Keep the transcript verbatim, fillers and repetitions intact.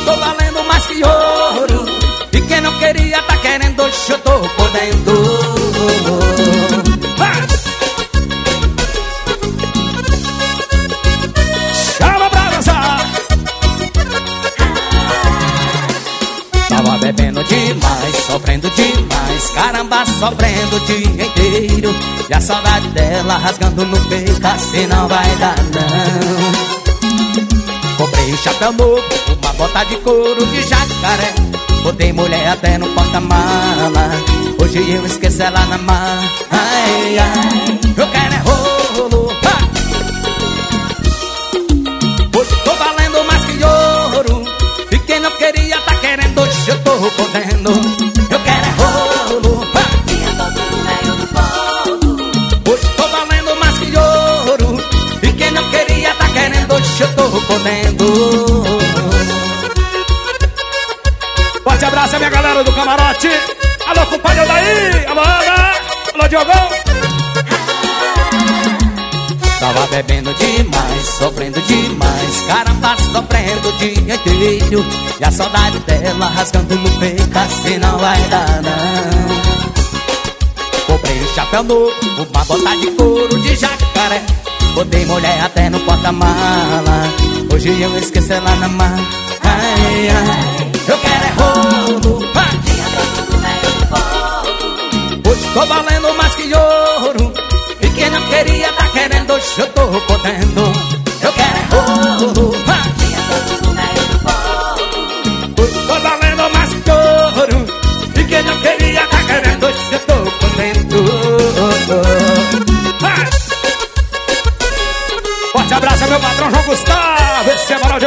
tô valendo mais que ouro. E quem não queria tá querendo, hoje eu tô podendo. Chama pra dançar. Tava bebendo demais, sofrendo demais, caramba, sofrendo o dia inteiro. E a saudade dela rasgando no peito, assim não vai dar não. Comprei um chapéu novo, uma bota de couro de jacaré. Botei mulher até no porta-mala, hoje eu esqueço ela na mala. Ai, ai, eu quero é rolo. Ha! Hoje tô valendo mais que ouro. E quem não queria tá querendo, hoje eu tô podendo. Eu quero é rolo. Ha! Hoje tô valendo mais que ouro. E quem não queria tá querendo, hoje eu tô podendo. Forte abraço a minha galera do camarote. Alô, compadre daí. Alô, Ana. Alô, Diogão. Tava bebendo demais, sofrendo demais, caramba, sofrendo o dia inteiro. E a saudade dela rasgando no peito, assim não vai dar não. Comprei um chapéu novo, uma bota de couro de jacaré. Botei mulher até no porta-mala, hoje eu esqueço ela na mala. Ai, ai, eu quero é rolo. Hoje tô valendo mais que ouro. E quem não queria tá querendo, hoje eu tô podendo. Eu quero é rolo. Hoje tô valendo mais que ouro. E quem não queria tá querendo, hoje eu tô podendo. Forte abraço a meu patrão João Gustavo. Esse é moral de